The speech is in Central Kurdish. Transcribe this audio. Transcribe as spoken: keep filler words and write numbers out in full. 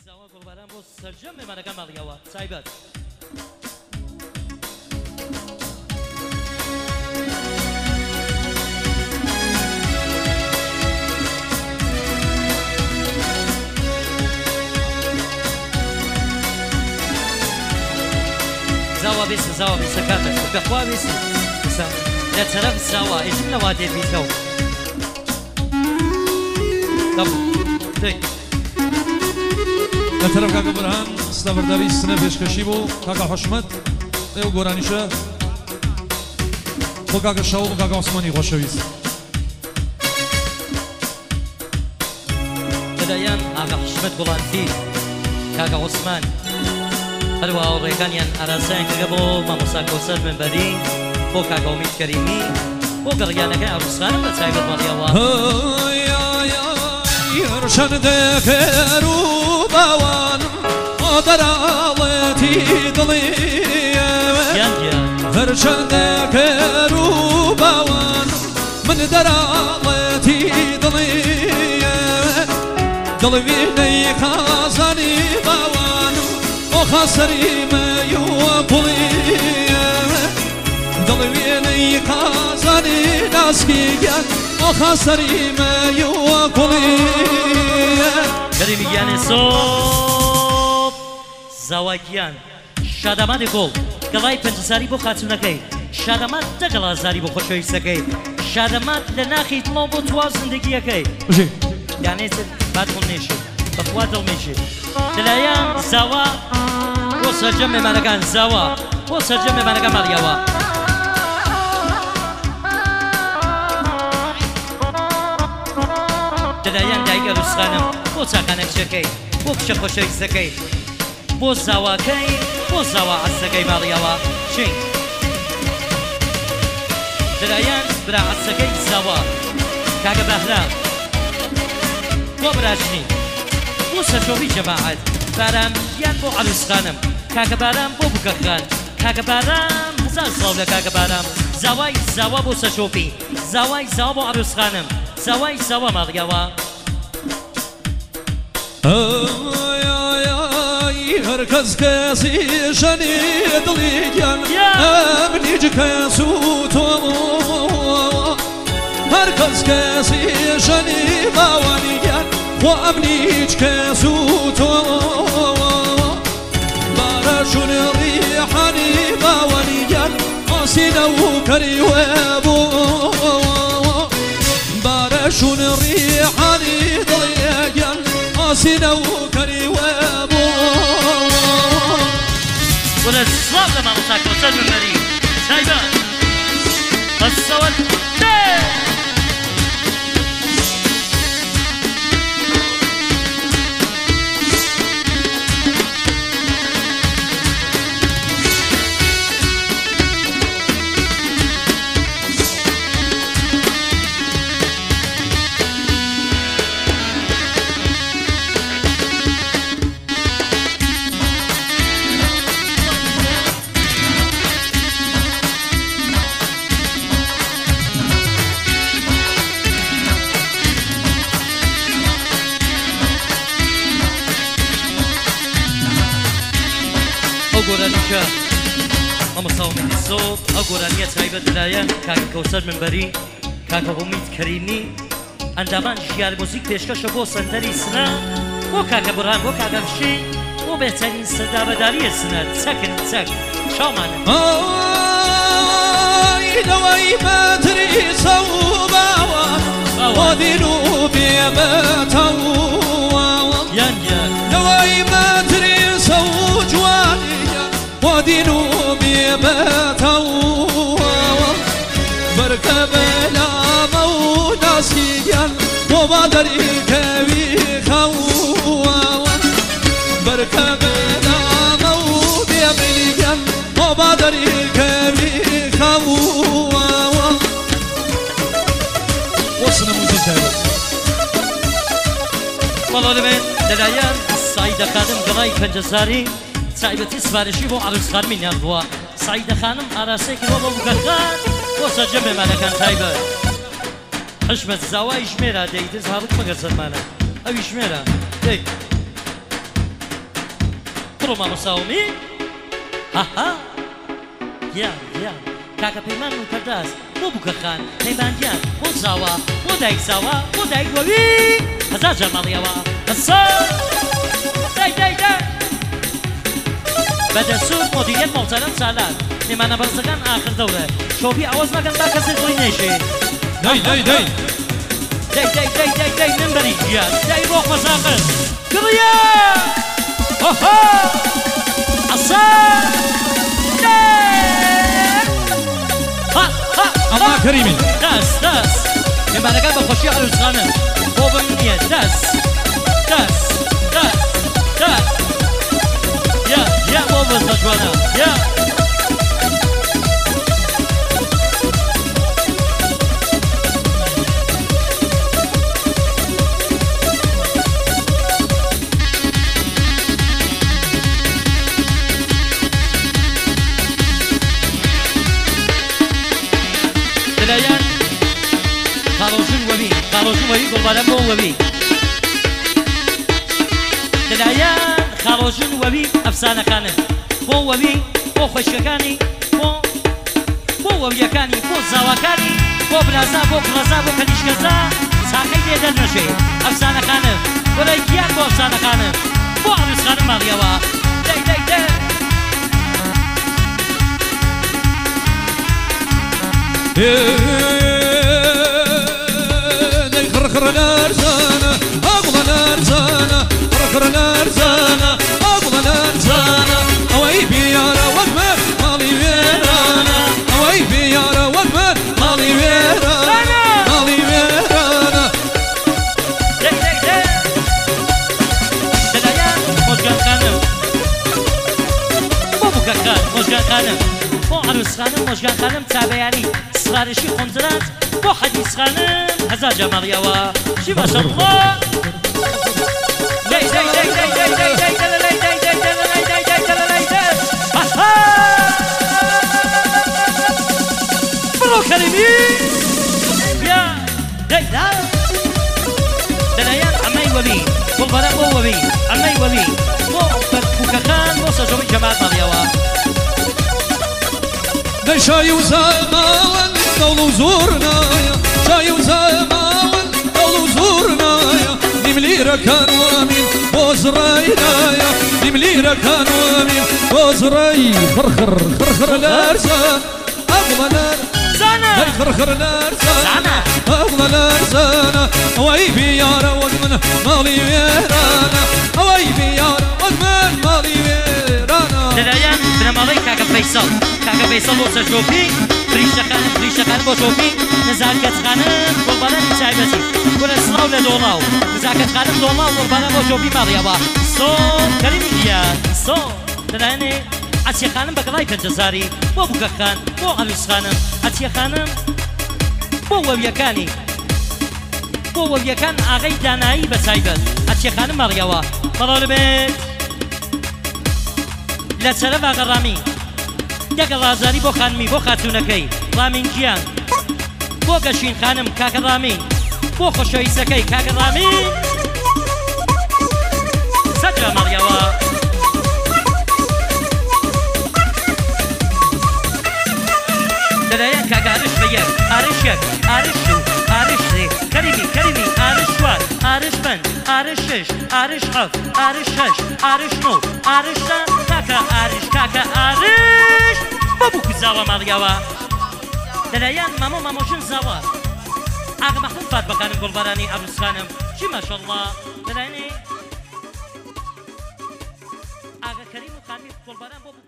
زاوا قربان بو سرجم من كمال يوا سايبت زاوا بس زاوا بس كاتس بخوا بس لا ترف زاوا ايش نوادي بيتو طب دي لا ترف كاكا برهان استبرداري سنة بيشكشي بو كاكا حشمت ايو قرانيشة بو كاكا شاو بو كاكا عثماني خوشويز بدايان آقا حشمت بولانتي كاكا عثمان هەروە ئەوڕێکانیان ئاراسایان کردە بۆ مامۆستا کەوسەر منبەری بۆ کاکە ئومید کەریمی بۆ گەڕیانەکەی عروسخانم بە تایبەت ماڵیەوە هەرچەندێکەر و باوانم دەراڵەتی دڵی هەرچەندێکەر و باوانم من دەراڵەتی دڵی دڵوێنەی خازانی باوانم خسري ما يوبلي دلويني خازني ناسكيان خسري ما يوبلي كريميان صوب زواجيان شادامات گل گلای پنجزاری بو خاتونەکەی شادامات دەگەڵازاری بۆ خۆشەویستەکەی شادامات لە ناخی دڵەوە بۆ تواو زندگیەکەی یانێت بات دڵنێشێ بەخوا دڵمێشێ دلایان زاوا بۆ سەرجەم مێمانەکان زاوا بۆ سەرجەم مێمانەکان ماڵیەوە دلایان دایک عروسخانم بۆ چاکانە کچەکەی بۆ کچە خۆشەویستەکەی بۆ زاواکەی بۆ زاوا عەسەکەی ماڵیەوە چین دلایان برا عەسەکەی زاوا کاکە بەهرا بۆ براژنی بۆ سەرچۆوی جەماعەت بارام یان بۆ عروسخانم کاکە بارام بۆ بووکەخان کاکە بارام هەزار ساڵ لە کاکە بارام زاوای زاوا بۆ سەرچۆپی زاوای زاوا بۆ عروسخانم زاوای زاوا ماڵیەوە هر کس کسی شنی دلیان امنی جکس و تو هر کس کسی شنی باوانیان و امنی جکس و تو بارشون ریحانی باوانیان آسینا و کری و بو بارشون ریحانی دلیان آسینا و کری و بو ولا الصلاة لما مصاك وصل من مريم سايبان الصوت أقولانيشا ماما صومي الصوت أقولانيا تايبة دلايان كاكا كوسر منبري كاكا أميد كريمي عندما جيار موسيقى بيشكش بو صندلي سنة بو كاكا برهان بو كاكا بشي بو بهترين صدا بداري سنة تسكن تسك شو معنى آي نواي مدري صوبا ودينو بيبتا يان يان نواي مدري صوجواني ودينو بيبتا بركب لا موناسيان وبادري كبي خو بركب لا موناسيان وبادري كبي خو وصلنا موسيقى والله لمن دلايان سعيدة خانم قضاي پنجزاري سعيدتي سفارشي بو عروس خانمين ياخدوا سعيدة خانم عراسي كدوا بو بوكخان وصل جمع مالكان تايبة حشمة زواي شميرة ديتز هابك مقرصد مانا اوي شميرة دي بڕۆ مامۆساومی هاها گیان گیان کاکە پەیمان و پەرداز بۆ بووکەخان پەیمانگیان بۆ زاوا بۆ دایک زاوا بۆ دایک وەوی هەزار جار ماڵیەوە هەسا دای دای دای بەدەسوور مۆدیریەت مەوزەرەم سالار میمانە بەرزەکان ئاخر دەورە شۆبی ئاواز مەکەن تا کەسێک خۆی نێشێ دای دای دای دای دای دای دای دای نمبەری گیان دای ڕۆخ مەساقر گڕیە هۆهۆ ئەسا ئەما کەریمی دەست دەست میمانەکان بە خۆشی عروسخانن بۆ بم نییە دەست دەست دەست دەست یا یا بۆ بەستە جوانە یا دلایان خاڵۆژن وەبی خاڵۆژن وەبی گوڵبارە بۆ وەبی دلایان خاڵۆژن وەبی ئەفسانەکانن بۆ وەبی بۆ خۆشیەکانی بۆ بۆ وەبیەکانی بۆ زاواکانی بۆ برازا بۆ کوڕەزا بۆ کەلیشکەزا ساقەی لێ دەرنەشێ ئەفسانەکانن وەلای گیان بۆ ئەفسانەکانن بۆ عروسخانە ماڵیەوە دەی دەی دەی دەی خڕخڕ نەرزانە ئاگوڵە نەرزانە خڕخڕ نەرزانە ئاگوڵە نەرزانە ئەوەی بیارە وەک من ماڵی وێرانە ئەوەی بیارە وەک من ماڵی وێرانە ماڵی وێرانە دەی دەی دەی دەلایان مۆژگانخانم بۆ بووکەخان مۆژگانخانم بۆ عروسخانم مۆژگانخانم چابەیانی سفارشی خۆنجرات بۆ حەدیسخانم هەزار جار ماڵیەوە چی ماشەڵڵا دەی دەی دەی دەی دەی دەی دەی دەلەلەی دەی دەی دەلەلەی دەی دەی دەلەلەی دەی هەها بڕۆ کەریمی یا دەی دا دەلایان ئەمەی وەبی گوڵبەرە بۆ وەبی ئەمەی وەبی بۆ بووکەخان بۆ سەرجۆمی جەماعەت ماڵیەوە دەی شای و زەماوەن دەوڵ و زۆر نایە شای و زەماوەن دەوڵ و زۆر نایە نیم لیرەکان وەمین بۆ زڕای نایە نیم لیرەکان وەمین بۆ زڕای خڕخڕ خڕخڕ لەرزان ئەوڵە نەرزانە دەی خڕخڕ لەرزانە ئەوڵە لەرزانە ئەوەی بیارە وەک من ماڵی وێرانە ئەوەی بیارە وەک من ماڵی وێرانە دەلایان بنەماڵەی کاکە فەیسەڵ کاکە فەیسەڵ بۆ سەر شۆپینگ فریشتەکانم فریشتەکان بۆ شۆپینگ نزارکەتخانم گوڵبارانی چایبەتی گورە سڵاو لە دۆڵاو نزارکەتخانم دۆڵاو گوڵبارە بۆ شۆپی ماڵیەوە سۆ کەریمی گیان سۆ دەلایەنێ ئەچیەخانم بە گەڵای پەنجەزاری بۆ بووکەخان بۆ عروسخانم ئەچیەخانم بۆ وەویەکانی بۆ وەویەکان ئاغای دانایی بە تایبەت ئەچیەخانم ماڵیەوە بەڵاو لەبێت لە چەرە باغەڕامی یەگەڵ ئازاری بۆ خانمی بۆ خاتوونەکەی ڕامینگیان بۆ گەشین خانم کاکە ڕامین بۆ خۆشەویستەکەی کاکە ڕامین سەد جار ماڵیەوە دەلایەن کاکە ئارش بە یەک ئارش یەک ئارش دوو ئارش سێ کەریمی کەریمی ئارش چوار ئارش پەنج ئارش شەش ئارش حەفت ئارش هەشت ئارش نۆ ئارش دە کاکە ئارش کاکە ئارش بۆ بووکو زاوە ماڵیەوە دەلایەن مامۆ مامۆژن زاوە ئاغا مەحموود فاتبەخانم گوڵبارانی عروسخانم چی ماشەڵڵا دەلایەنێ ئاغا کەریم و خانمی گوڵباران بۆ